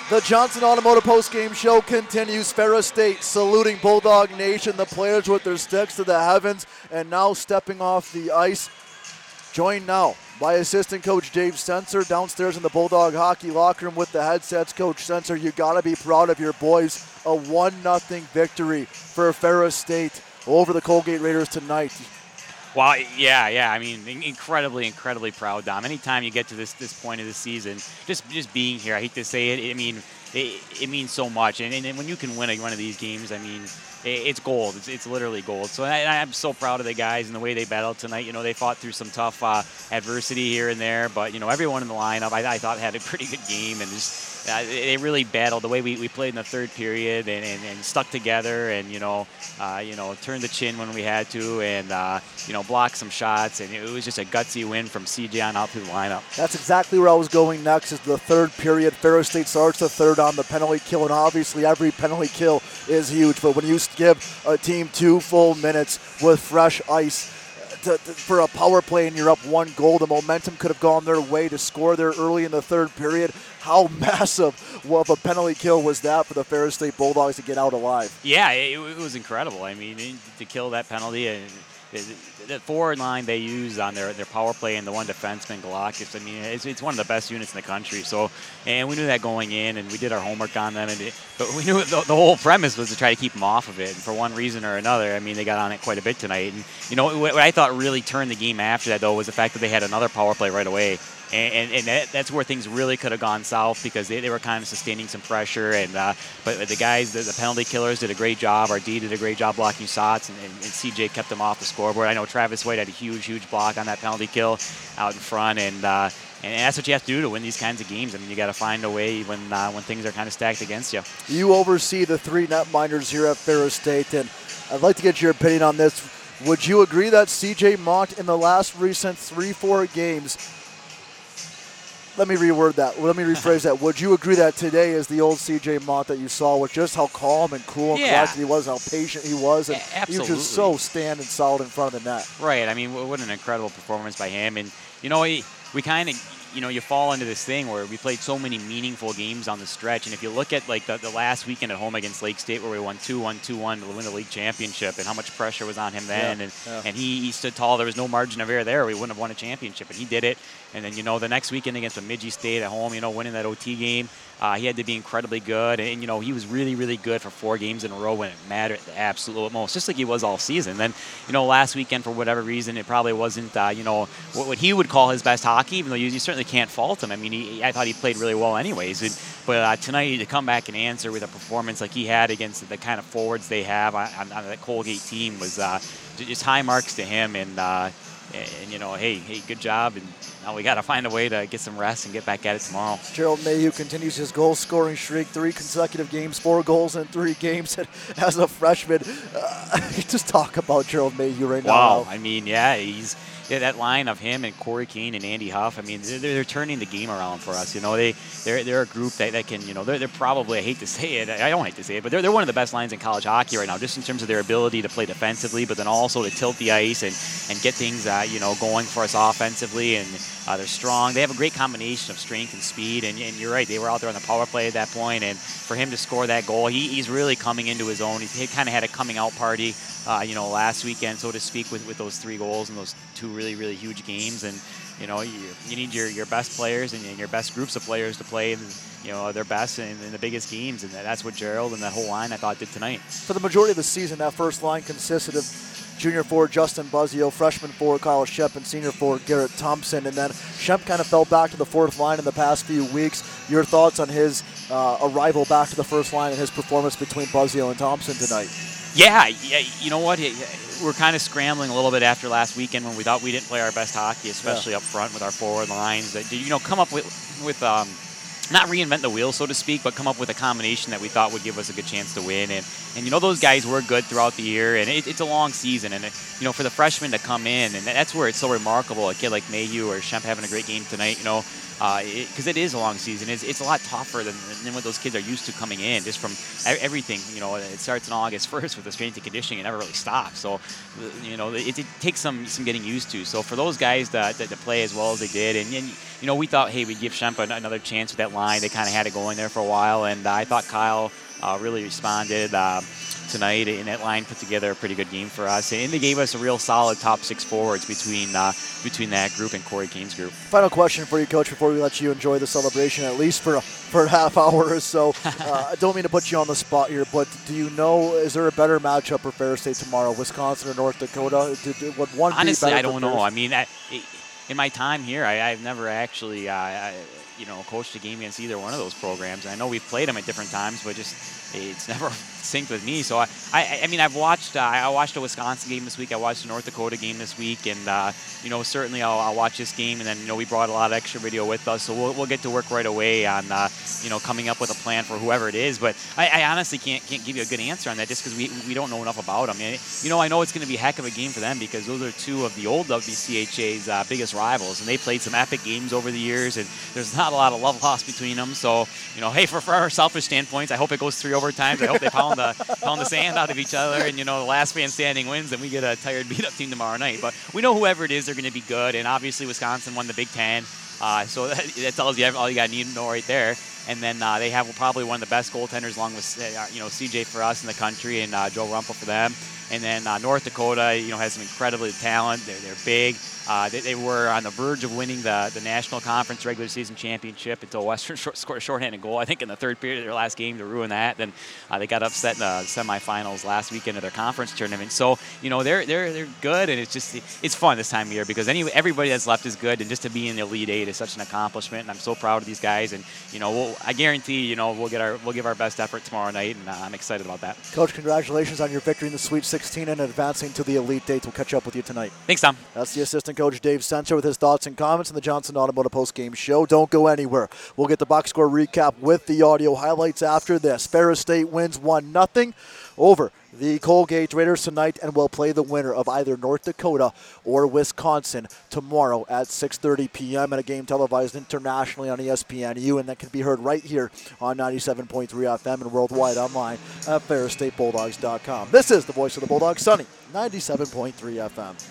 The Johnson Automotive postgame show continues. Ferris State saluting Bulldog Nation, the players with their sticks to the heavens, and now stepping off the ice. Joined now by assistant coach Dave Sensor downstairs in the Bulldog hockey locker room with the headsets. Coach Sensor, you got to be proud of your boys. A 1-0 victory for Ferris State over the Colgate Raiders tonight. Well, yeah. I mean, incredibly proud, Dom. Anytime you get to this point of the season, just being here, I hate to say it, I mean, it means so much. And when you can win one of these games, I mean, it's gold. It's literally gold. So I'm so proud of the guys and the way they battled tonight. You know, they fought through some tough adversity here and there, but, you know, everyone in the lineup I thought had a pretty good game, and just they really battled the way we played in the third period and stuck together and, turned the chin when we had to and, blocked some shots. And it was just a gutsy win from CJ on out through the lineup. That's exactly where I was going next is the third period. Ferris State starts the third on the penalty kill, and obviously every penalty kill is huge. But when you give a team 2 full minutes with fresh ice for a power play and you're up 1 goal, the momentum could have gone their way to score there early in the third period. How massive of a penalty kill was that for the Ferris State Bulldogs to get out alive? Yeah, it was incredible. I mean, to kill that penalty, and the forward line they use on their power play and the one defenseman, Galakis, I mean, it's one of the best units in the country. So, and we knew that going in, and we did our homework on them. But we knew the whole premise was to try to keep them off of it. And for one reason or another, I mean, they got on it quite a bit tonight. And, what I thought really turned the game after that, though, was the fact that they had another power play right away. And that's where things really could have gone south because they were kind of sustaining some pressure. But the guys, the penalty killers, did a great job. Our D did a great job blocking shots, and CJ kept them off the scoreboard. I know Travis White had a huge block on that penalty kill out in front, and that's what you have to do to win these kinds of games. I mean, you got to find a way when things are kind of stacked against you. You oversee the 3 netminders here at Ferris State, and I'd like to get your opinion on this. Would you agree that CJ Mott in the last recent 3-4 games? Let me reword that. Let me rephrase that. Would you agree that today is the old CJ Mott that you saw with just how calm and cool and collected he was, how patient he was, and he was just so standing solid in front of the net? Right. I mean, what an incredible performance by him. And, we kind of, you fall into this thing where we played so many meaningful games on the stretch. And if you look at, like, the last weekend at home against Lake State where we won 2-1 to win the league championship and how much pressure was on him then. And he stood tall. There was no margin of error there. We wouldn't have won a championship. And he did it. And then, the next weekend against Bemidji State at home, winning that OT game, he had to be incredibly good. And, he was really good for 4 games in a row when it mattered the absolute most, just like he was all season. Then, last weekend, for whatever reason, it probably wasn't, what he would call his best hockey, even though you certainly can't fault him. I mean, I thought he played really well anyways. But tonight, to come back and answer with a performance like he had against the kind of forwards they have on that Colgate team was just high marks to him. And hey, good job. And now we got to find a way to get some rest and get back at it tomorrow. Gerald Mayhew continues his goal-scoring streak, 3 consecutive games, 4 goals in 3 games as a freshman. Just talk about Gerald Mayhew right now. Wow, I mean, he's that line of him and Corey Kane and Andy Huff. I mean, they're turning the game around for us. They're a group that can, they're probably, I hate to say it, I don't hate to say it, but they're one of the best lines in college hockey right now, just in terms of their ability to play defensively, but then also to tilt the ice and get things, going for us offensively. And they're strong. They have a great combination of strength and speed. And you're right, they were out there on the power play at that point. And for him to score that goal, he's really coming into his own. He kind of had a coming out party, last weekend, so to speak, with those 3 goals and those 2 really huge games. And you need your best players and your best groups of players to play their best in the biggest games, and that's what Gerald and that whole line I thought did tonight. For the majority of the season, that first line consisted of junior forward Justin Buzzio, freshman forward Kyle Shep, and senior forward Garrett Thompson. And then Shep kind of fell back to the 4th line in the past few weeks. Your thoughts on his arrival back to the first line and his performance between Buzzio and Thompson tonight? Yeah, you know what? We're kind of scrambling a little bit after last weekend when we thought we didn't play our best hockey, especially up front with our forward lines. That come up with not reinvent the wheel, so to speak, but come up with a combination that we thought would give us a good chance to win. And those guys were good throughout the year, and it's a long season. And, for the freshmen to come in, and that's where it's so remarkable, a kid like Mayhew or Shemp having a great game tonight, because it is a long season. It's a lot tougher than what those kids are used to coming in, just from everything. It starts on August 1st with the strength and conditioning. It never really stops. So, it takes some getting used to. So for those guys to play as well as they did, and we thought, hey, we'd give Shempa another chance with that line. They kind of had it going there for a while, and I thought Kyle really responded tonight, and that line put together a pretty good game for us, and they gave us a real solid top 6 forwards between that group and Corey Kane's group. Final question for you, Coach, before we let you enjoy the celebration, at least for a half hour or so. I don't mean to put you on the spot here, but do you know, is there a better matchup for Ferris State tomorrow, Wisconsin or North Dakota? Would one Honestly, be better I don't for know. Ferris? I mean, in my time here, I've never actually coached a game against either one of those programs. I know we've played them at different times, but it's never synced with me. So I mean, I watched a Wisconsin game this week. I watched a North Dakota game this week, and certainly I'll watch this game. And then we brought a lot of extra video with us, so we'll get to work right away on coming up with a plan for whoever it is. But I honestly can't give you a good answer on that, just because we don't know enough about them. I know it's going to be a heck of a game for them, because those are two of the old WCHA's biggest rivals, and they played some epic games over the years, and there's not a lot of love lost between them. So hey, for our selfish standpoints, I hope it goes 3 overtimes. I hope they pound the sand out of each other, and the last man standing wins, and we get a tired, beat-up team tomorrow night. But we know whoever it is, they're going to be good, and obviously Wisconsin won the Big Ten, so that tells you all you got to need to know right there. And then they have probably one of the best goaltenders, along with CJ for us in the country, and Joe Rumpel for them. And then North Dakota, has some incredible talent. They're big. They were on the verge of winning the National Conference regular season championship until Western scored a shorthanded goal, I think, in the third period of their last game to ruin that. Then they got upset in the semifinals last weekend of their conference tournament. So they're good, and it's fun this time of year, because everybody that's left is good, and just to be in the Elite Eight is such an accomplishment. And I'm so proud of these guys. And I guarantee we'll give our best effort tomorrow night, and I'm excited about that. Coach, congratulations on your victory in the Sweet 16 and advancing to the Elite Eight. We'll catch up with you tonight. Thanks, Tom. That's the assistant coach, Dave Sensor, with his thoughts and comments in the Johnson Automotive Post-Game Show. Don't go anywhere. We'll get the box score recap with the audio highlights after this. Ferris State wins 1-0 over the Colgate Raiders tonight, and will play the winner of either North Dakota or Wisconsin tomorrow at 6:30 p.m. in a game televised internationally on ESPNU, and that can be heard right here on 97.3 FM and worldwide online at FerrisStateBulldogs.com. This is the voice of the Bulldogs, Sunny, 97.3 FM.